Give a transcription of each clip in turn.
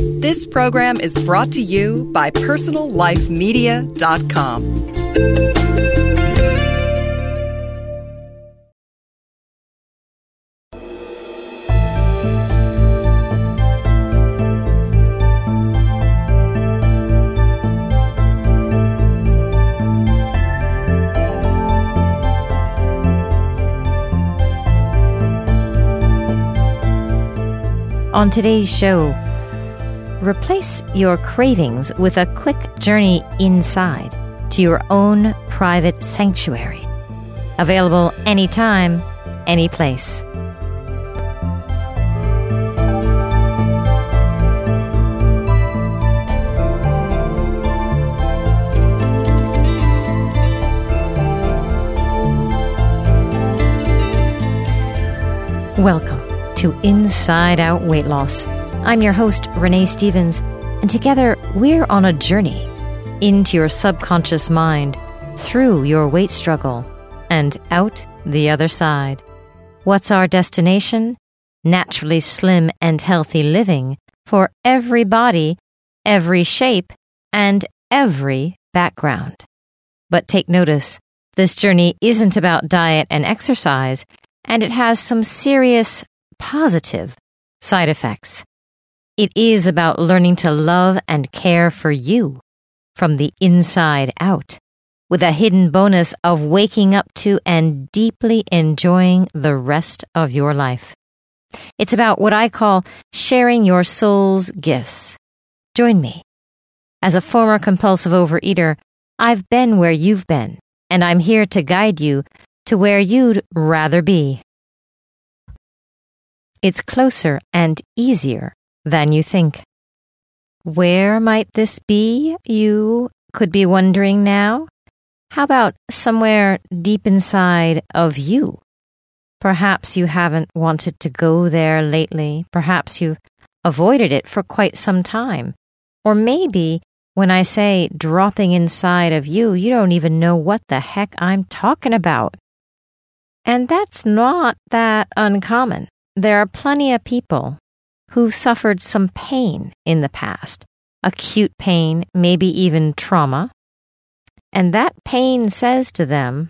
This program is brought to you by PersonalLifeMedia.com. On today's show, replace your cravings with a quick journey inside to your own private sanctuary. Available anytime, any place. Welcome to Inside Out Weight Loss. I'm your host, Renee Stevens, and together we're on a journey into your subconscious mind, through your weight struggle, and out the other side. What's our destination? Naturally slim and healthy living for every body, every shape, and every background. But take notice, this journey isn't about diet and exercise, and it has some serious positive side effects. It is about learning to love and care for you from the inside out, with a hidden bonus of waking up to and deeply enjoying the rest of your life. It's about what I call sharing your soul's gifts. Join me. As a former compulsive overeater, I've been where you've been, and I'm here to guide you to where you'd rather be. It's closer and easier than you think. Where might this be, you could be wondering now? How about somewhere deep inside of you? Perhaps you haven't wanted to go there lately. Perhaps you've avoided it for quite some time. Or maybe when I say dropping inside of you, you don't even know what the heck I'm talking about. And that's not that uncommon. There are plenty of people who suffered some pain in the past, acute pain, maybe even trauma, and that pain says to them,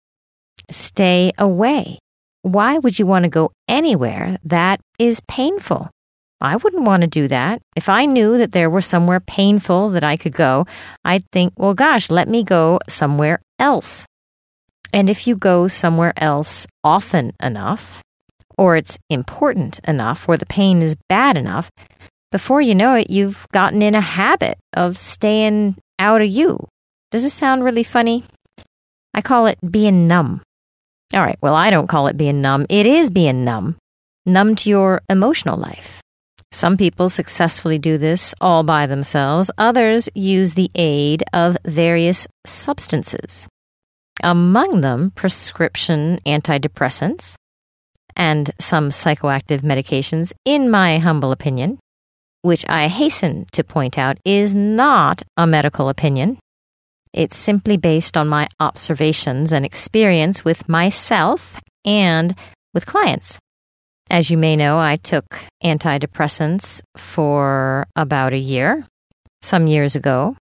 stay away. Why would you want to go anywhere that is painful? I wouldn't want to do that. If I knew that there were somewhere painful that I could go, I'd think, well, gosh, let me go somewhere else. And if you go somewhere else often enough, or it's important enough, or the pain is bad enough, before you know it, you've gotten in a habit of staying out of you. Does this sound really funny? I call it being numb. All right, well, I don't call it being numb. It is being numb. Numb to your emotional life. Some people successfully do this all by themselves. Others use the aid of various substances. Among them, prescription antidepressants, and some psychoactive medications, in my humble opinion, which I hasten to point out is not a medical opinion. It's simply based on my observations and experience with myself and with clients. As you may know, I took antidepressants for about a year, some years ago.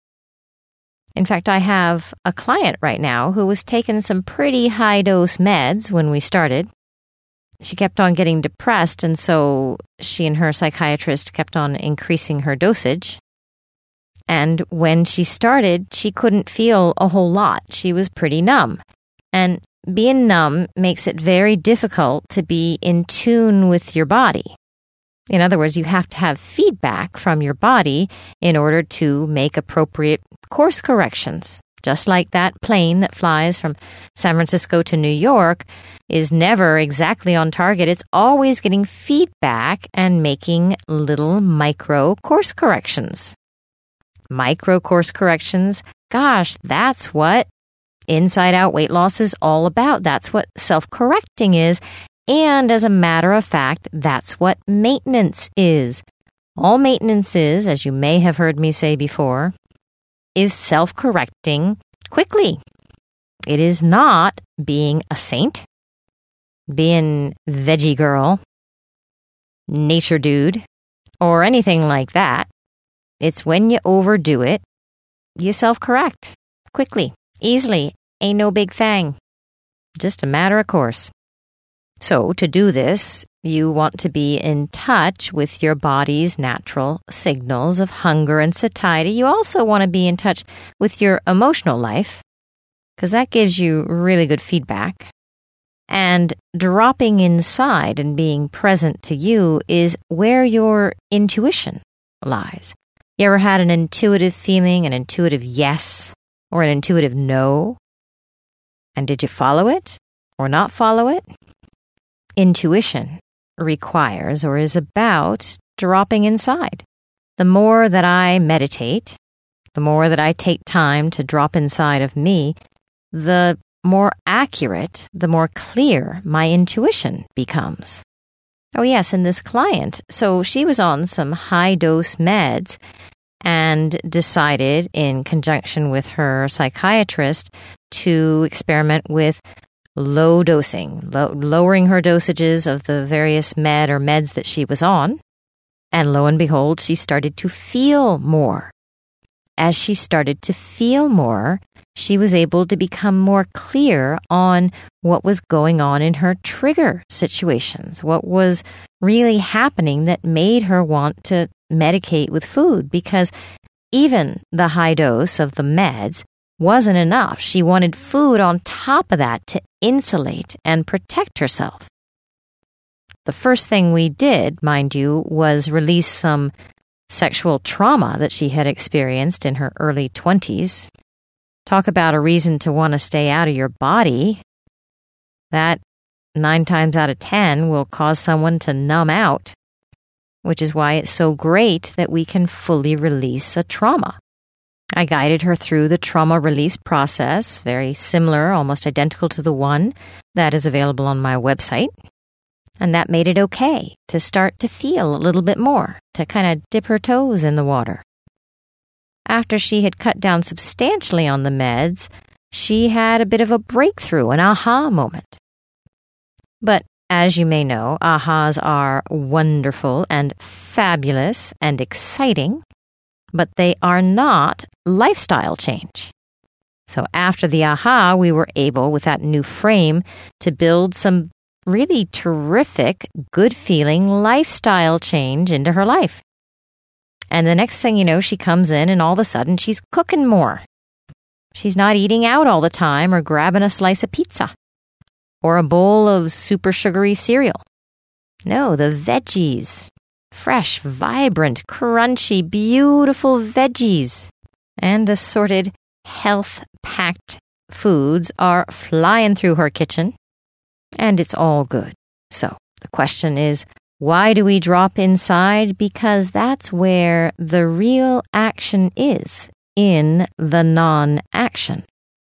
In fact, I have a client right now who was taking some pretty high-dose meds when we started. She kept on getting depressed, and so she and her psychiatrist kept on increasing her dosage. And when she started, she couldn't feel a whole lot. She was pretty numb. And being numb makes it very difficult to be in tune with your body. In other words, you have to have feedback from your body in order to make appropriate course corrections. Just like that plane that flies from San Francisco to New York is never exactly on target. It's always getting feedback and making little micro course corrections. Micro course corrections, gosh, that's what Inside Out Weight Loss is all about. That's what self-correcting is. And as a matter of fact, that's what maintenance is. All maintenance is, as you may have heard me say before, is self-correcting quickly. It is not being a saint, being veggie girl, nature dude, or anything like that. It's when you overdo it, you self-correct. Quickly, easily, ain't no big thing. Just a matter of course. So to do this, you want to be in touch with your body's natural signals of hunger and satiety. You also want to be in touch with your emotional life, because that gives you really good feedback. And dropping inside and being present to you is where your intuition lies. You ever had an intuitive feeling, an intuitive yes, or an intuitive no? And did you follow it or not follow it? Intuition requires or is about dropping inside. The more that I meditate, the more that I take time to drop inside of me, the more accurate, the more clear my intuition becomes. Oh yes, and this client, so she was on some high-dose meds and decided, in conjunction with her psychiatrist, to experiment with low dosing, lowering her dosages of the various meds that she was on. And lo and behold, she started to feel more. As she started to feel more, she was able to become more clear on what was going on in her trigger situations, what was really happening that made her want to medicate with food, because even the high dose of the meds wasn't enough. She wanted food on top of that to insulate and protect herself. The first thing we did, mind you, was release some sexual trauma that she had experienced in her early 20s. Talk about a reason to want to stay out of your body. That 9 times out of 10 will cause someone to numb out, which is why it's so great that we can fully release a trauma. I guided her through the trauma release process, very similar, almost identical to the one that is available on my website. And that made it okay to start to feel a little bit more, to kind of dip her toes in the water. After she had cut down substantially on the meds, she had a bit of a breakthrough, an aha moment. But as you may know, ahas are wonderful and fabulous and exciting, but they are not lifestyle change. So after the aha, we were able, with that new frame, to build some really terrific, good-feeling lifestyle change into her life. And the next thing you know, she comes in and all of a sudden she's cooking more. She's not eating out all the time or grabbing a slice of pizza or a bowl of super sugary cereal. No, the veggies. Fresh, vibrant, crunchy, beautiful veggies and assorted health-packed foods are flying through her kitchen. And it's all good. So the question is, why do we drop inside? Because that's where the real action is, in the non-action.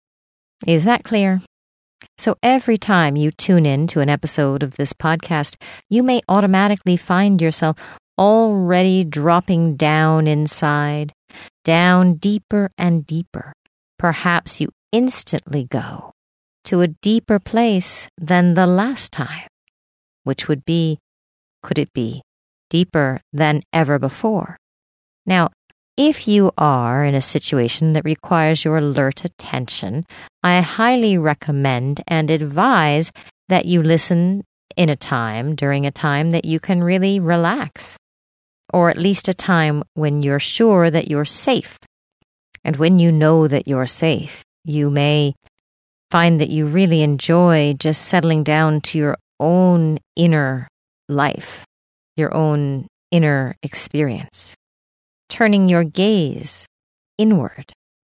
Is that clear? So every time you tune in to an episode of this podcast, you may automatically find yourself already dropping down inside, down deeper and deeper. Perhaps you instantly go to a deeper place than the last time, which would be, could it be, deeper than ever before? Now, if you are in a situation that requires your alert attention, I highly recommend and advise that you listen during a time that you can really relax, or at least a time when you're sure that you're safe. And when you know that you're safe, you may find that you really enjoy just settling down to your own inner life, your own inner experience, turning your gaze inward.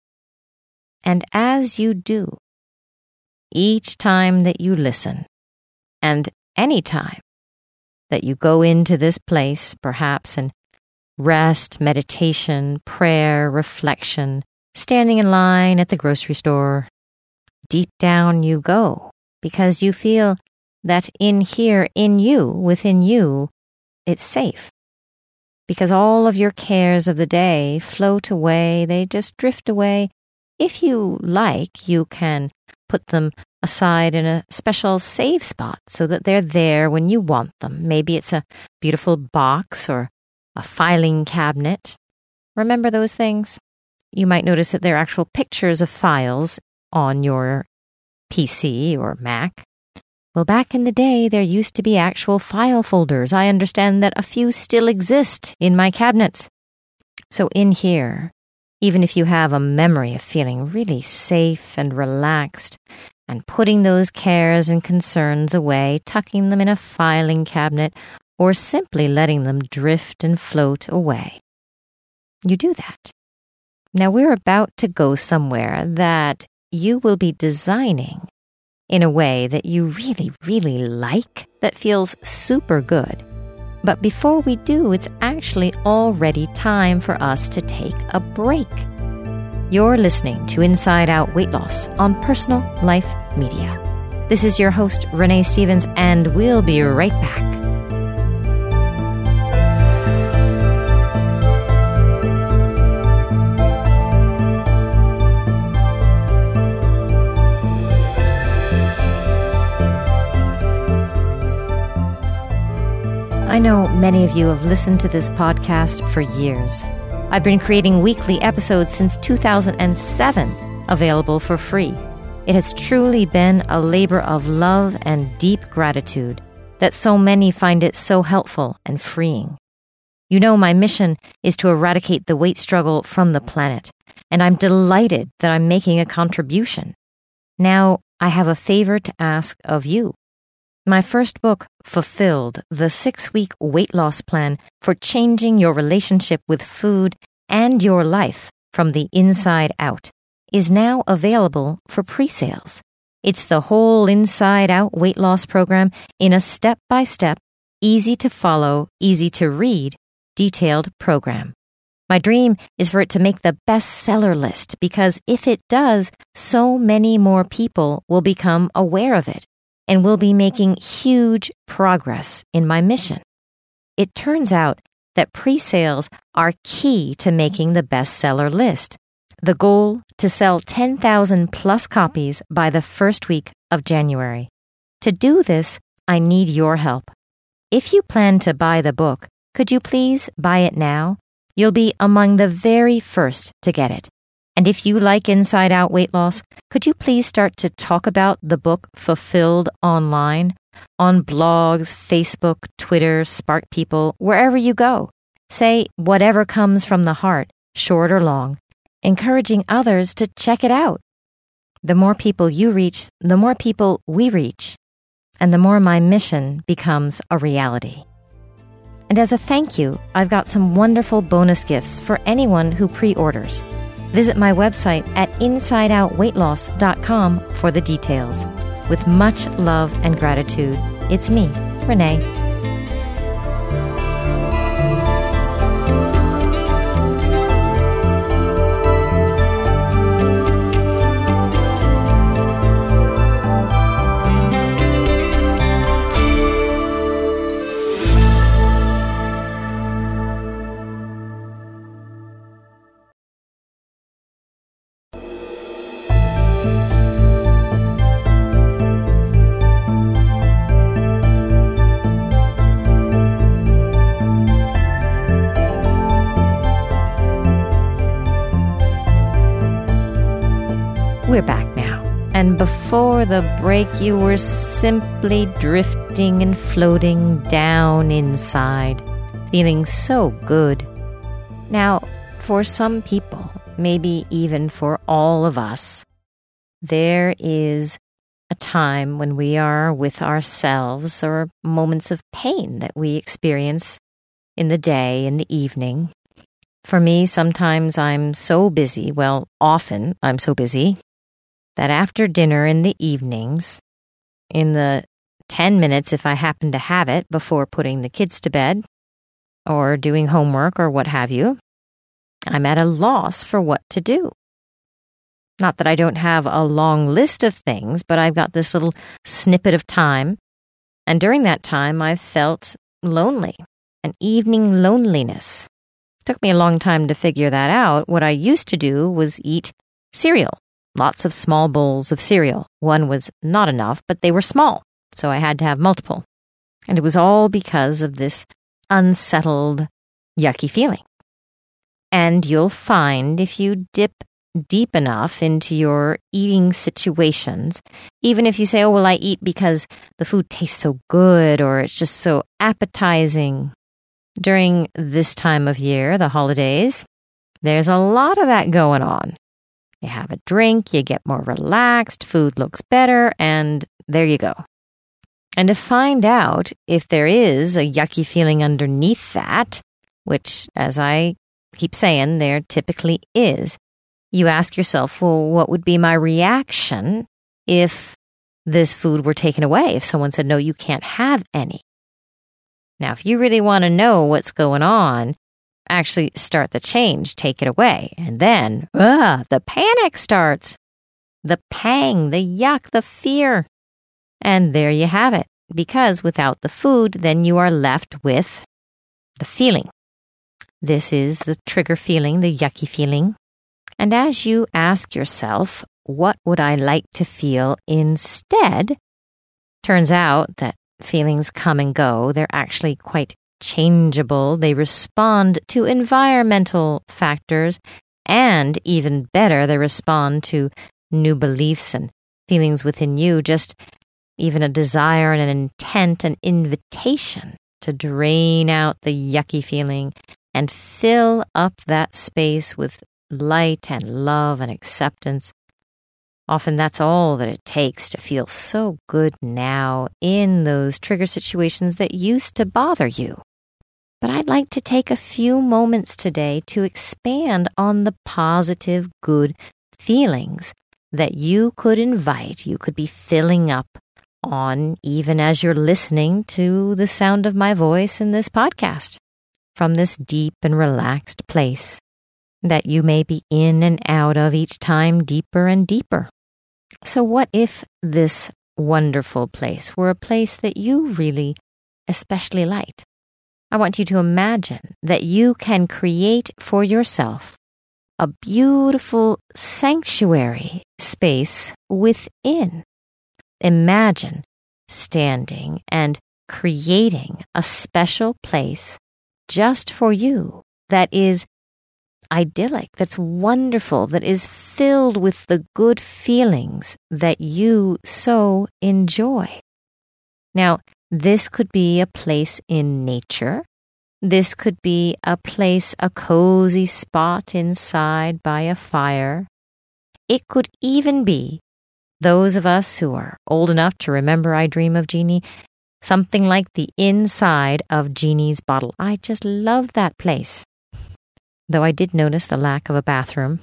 And as you do, each time that you listen, and any time that you go into this place, perhaps in rest, meditation, prayer, reflection, standing in line at the grocery store, deep down you go, because you feel that in here, in you, within you, it's safe. Because all of your cares of the day float away, they just drift away. If you like, you can put them aside in a special save spot so that they're there when you want them. Maybe it's a beautiful box or a filing cabinet. Remember those things? You might notice that they're actual pictures of files on your PC or Mac. Well, back in the day, there used to be actual file folders. I understand that a few still exist in my cabinets. So in here, even if you have a memory of feeling really safe and relaxed and putting those cares and concerns away, tucking them in a filing cabinet, or simply letting them drift and float away, you do that. Now we're about to go somewhere that you will be designing in a way that you really, really like, that feels super good. But before we do, it's actually already time for us to take a break. You're listening to Inside Out Weight Loss on Personal Life Media. This is your host, Renee Stevens, and we'll be right back. I know many of you have listened to this podcast for years. I've been creating weekly episodes since 2007, available for free. It has truly been a labor of love and deep gratitude that so many find it so helpful and freeing. You know, my mission is to eradicate the weight struggle from the planet, and I'm delighted that I'm making a contribution. Now, I have a favor to ask of you. My first book, Fulfilled, the 6-week weight loss plan for changing your relationship with food and your life from the inside out, is now available for pre-sales. It's the whole Inside Out weight loss program in a step-by-step, easy-to-follow, easy-to-read, detailed program. My dream is for it to make the bestseller list because if it does, so many more people will become aware of it and will be making huge progress in my mission. It turns out that pre-sales are key to making the bestseller list. The goal to sell 10,000 plus copies by the first week of January. To do this, I need your help. If you plan to buy the book, could you please buy it now? You'll be among the very first to get it. And if you like Inside Out Weight Loss, could you please start to talk about the book Fulfilled online, on blogs, Facebook, Twitter, Spark People, wherever you go. Say whatever comes from the heart, short or long, encouraging others to check it out. The more people you reach, the more people we reach, and the more my mission becomes a reality. And as a thank you, I've got some wonderful bonus gifts for anyone who pre-orders. Visit my website at InsideOutWeightLoss.com for the details. With much love and gratitude, it's me, Renee. We're back now. And before the break, you were simply drifting and floating down inside, feeling so good. Now, for some people, maybe even for all of us, there is a time when we are with ourselves or moments of pain that we experience in the day, in the evening. For me, sometimes I'm so busy, often I'm so busy, that after dinner in the evenings, in the 10 minutes if I happen to have it before putting the kids to bed or doing homework or what have you, I'm at a loss for what to do. Not that I don't have a long list of things, but I've got this little snippet of time. And during that time, I've felt lonely, an evening loneliness. It took me a long time to figure that out. What I used to do was eat cereal. Lots of small bowls of cereal. One was not enough, but they were small, so I had to have multiple. And it was all because of this unsettled, yucky feeling. And you'll find if you dip deep enough into your eating situations, even if you say, oh, well, I eat because the food tastes so good or it's just so appetizing. During this time of year, the holidays, there's a lot of that going on. You have a drink, you get more relaxed, food looks better, and there you go. And to find out if there is a yucky feeling underneath that, which, as I keep saying, there typically is, you ask yourself, well, what would be my reaction if this food were taken away? If someone said, no, you can't have any. Now, if you really want to know what's going on, actually start the change, take it away. And then, the panic starts. The pang, the yuck, the fear. And there you have it. Because without the food, then you are left with the feeling. This is the trigger feeling, the yucky feeling. And as you ask yourself, what would I like to feel instead? Turns out that feelings come and go. They're actually quite changeable. They respond to environmental factors, and even better, they respond to new beliefs and feelings within you, just even a desire and an intent, an invitation to drain out the yucky feeling and fill up that space with light and love and acceptance. Often that's all that it takes to feel so good now in those trigger situations that used to bother you. But I'd like to take a few moments today to expand on the positive, good feelings that you could invite, you could be filling up on even as you're listening to the sound of my voice in this podcast, from this deep and relaxed place that you may be in and out of each time deeper and deeper. So what if this wonderful place were a place that you really especially liked? I want you to imagine that you can create for yourself a beautiful sanctuary space within. Imagine standing and creating a special place just for you that is idyllic, that's wonderful, that is filled with the good feelings that you so enjoy. Now, this could be a place in nature. This could be a place, a cozy spot inside by a fire. It could even be, those of us who are old enough to remember I Dream of Jeannie, something like the inside of Jeannie's bottle. I just love that place. Though I did notice the lack of a bathroom.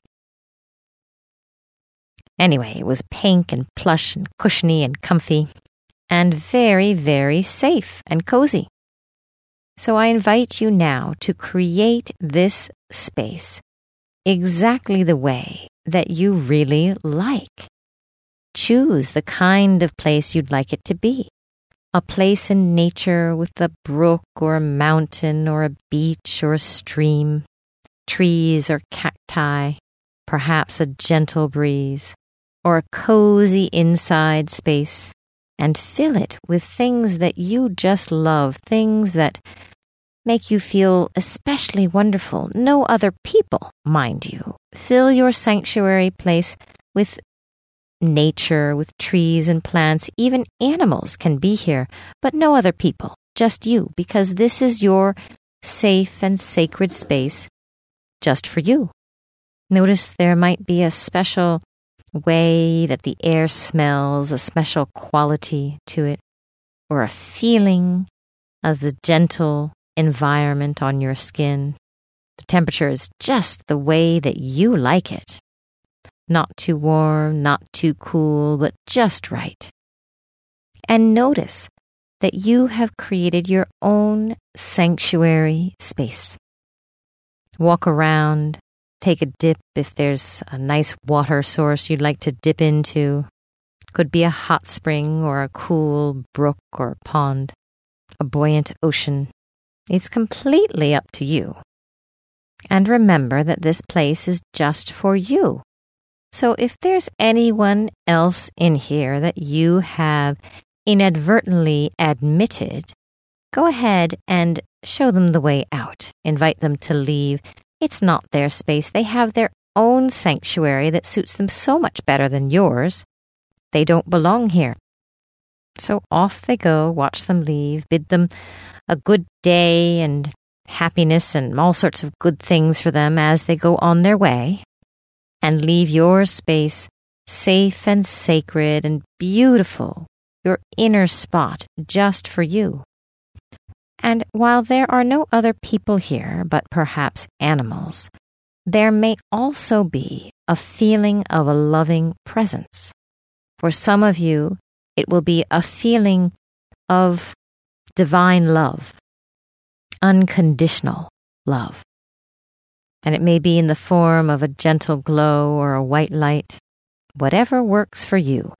Anyway, it was pink and plush and cushiony and comfy and very, very safe and cozy. So I invite you now to create this space exactly the way that you really like. Choose the kind of place you'd like it to be. A place in nature with a brook or a mountain or a beach or a stream. Trees or cacti, perhaps a gentle breeze, or a cozy inside space, and fill it with things that you just love, things that make you feel especially wonderful. No other people, mind you. Fill your sanctuary place with nature, with trees and plants. Even animals can be here, but no other people, just you, because this is your safe and sacred space just for you. Notice there might be a special way that the air smells, a special quality to it, or a feeling of the gentle environment on your skin. The temperature is just the way that you like it. Not too warm, not too cool, but just right. And notice that you have created your own sanctuary space. Walk around, take a dip if there's a nice water source you'd like to dip into. Could be a hot spring or a cool brook or pond, a buoyant ocean. It's completely up to you. And remember that this place is just for you. So if there's anyone else in here that you have inadvertently admitted, go ahead and show them the way out. Invite them to leave. It's not their space. They have their own sanctuary that suits them so much better than yours. They don't belong here. So off they go, watch them leave, bid them a good day and happiness and all sorts of good things for them as they go on their way, and leave your space safe and sacred and beautiful, your inner spot just for you. And while there are no other people here but perhaps animals, there may also be a feeling of a loving presence. For some of you, it will be a feeling of divine love, unconditional love. And it may be in the form of a gentle glow or a white light, whatever works for you.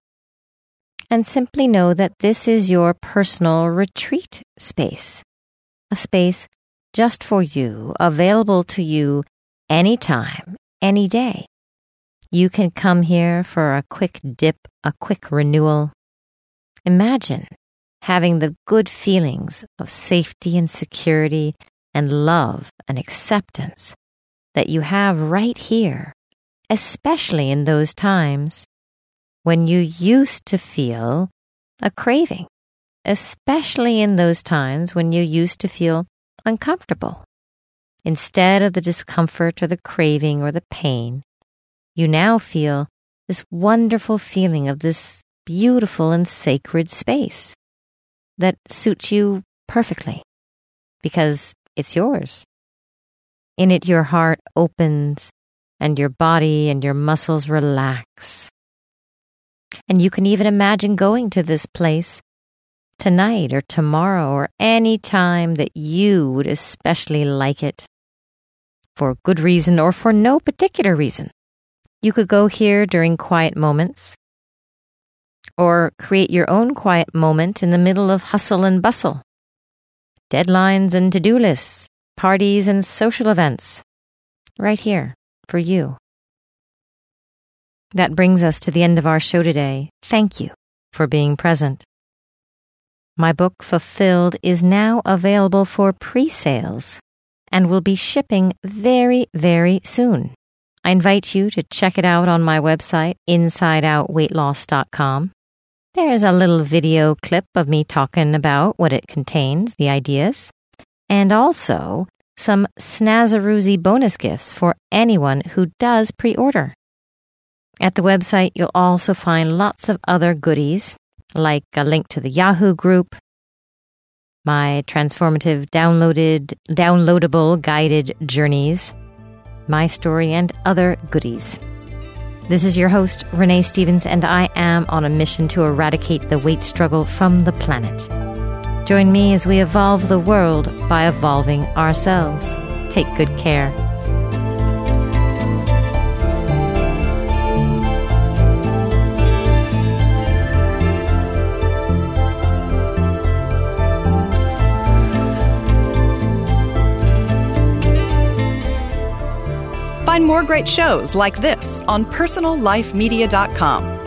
And simply know that this is your personal retreat space, a space just for you, available to you anytime, any day. You can come here for a quick dip, a quick renewal. Imagine having the good feelings of safety and security and love and acceptance that you have right here, especially in those times when you used to feel a craving, especially in those times when you used to feel uncomfortable. Instead of the discomfort or the craving or the pain, you now feel this wonderful feeling of this beautiful and sacred space that suits you perfectly because it's yours. In it, your heart opens and your body and your muscles relax. And you can even imagine going to this place tonight or tomorrow or any time that you would especially like it, for good reason or for no particular reason. You could go here during quiet moments, or create your own quiet moment in the middle of hustle and bustle, deadlines and to-do lists, parties and social events, right here for you. That brings us to the end of our show today. Thank you for being present. My book, Fulfilled, is now available for pre-sales and will be shipping very, very soon. I invite you to check it out on my website, InsideOutWeightLoss.com. There's a little video clip of me talking about what it contains, the ideas, and also some snazaroozy bonus gifts for anyone who does pre-order. At the website, you'll also find lots of other goodies, like a link to the Yahoo group, my transformative downloadable guided journeys, my story, and other goodies. This is your host, Renee Stevens, and I am on a mission to eradicate the weight struggle from the planet. Join me as we evolve the world by evolving ourselves. Take good care. Find more great shows like this on PersonalLifeMedia.com.